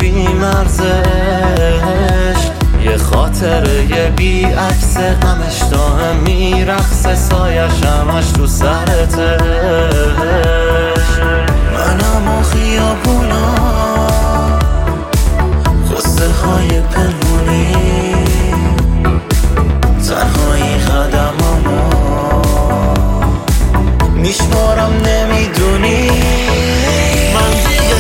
بی مرزش، یه خاطره بی عکس غمش دائم میرقصه، سایش همش تو سرتش. منم و خیابونا قصه های پنهونی، تنهایی قدمامو میشمارم نمیدونی. من دیگه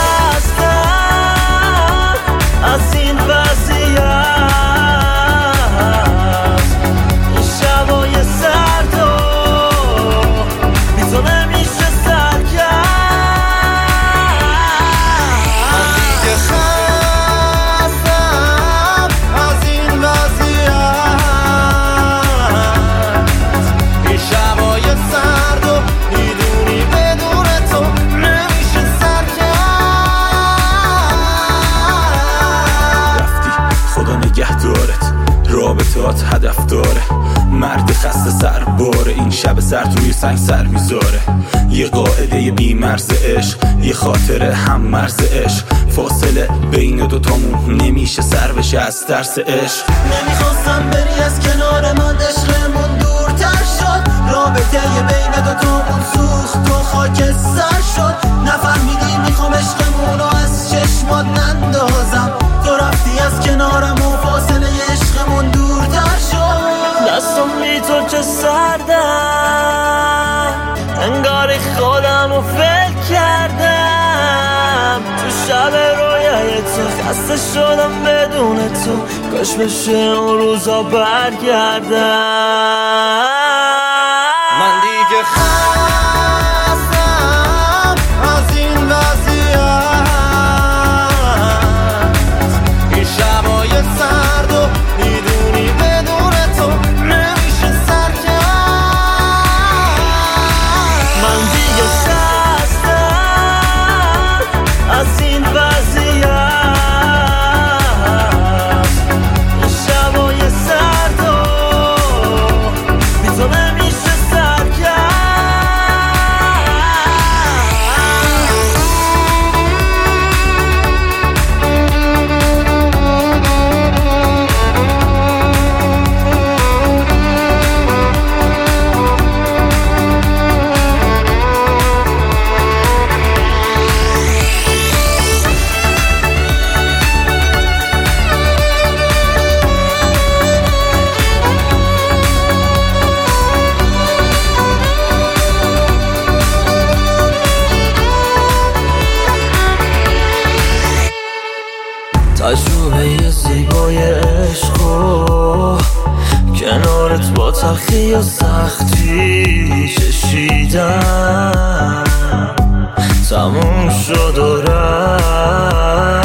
خستم از این وضعیت، این شبای سرد و بی تو نمیشه سر کرد. من دیگه خستم از این وضعیت، این شبای سرد و میدونی بدون تو نمیشه سر کرد. رفتی خدا نگهدارت، رابطات هدف داره، مرد خسته سر باره، این شب سرد روی سنگ سر میذاره. یه قاعده بی مرز عشق، یه خاطره هم مرز عشق، فاصله بین دوتامون نمیشه سر بشه از ترس عشق. نمیخواستم بری از کنار من، عشقمون دورتر شد، رابطه بین دوتامون سوخت و خاکستر شد. نفهمیدی میخوام عشقمون رو از چشمات نندازم، تو رفتی از کنارم و فاصله عشقمون دورتر شد. دستم بی تو چه سردم، انگاری خودم رو فکر کردم. تو شب رویای تو خسته شدم بدون تو، کاش بشه اون روزا برگردم. من دیگه خستم از این وضعیت، این شبای سرد و میدونی بدون تو نمیشه سر کرد. من دیگه خستم از این وضعیت، این شبای سرد و بی تو نمیشه سر کرد. تجربه زیبای عشقو کنارت با تلخی و سختی چشیدم، تموم شد و رفت.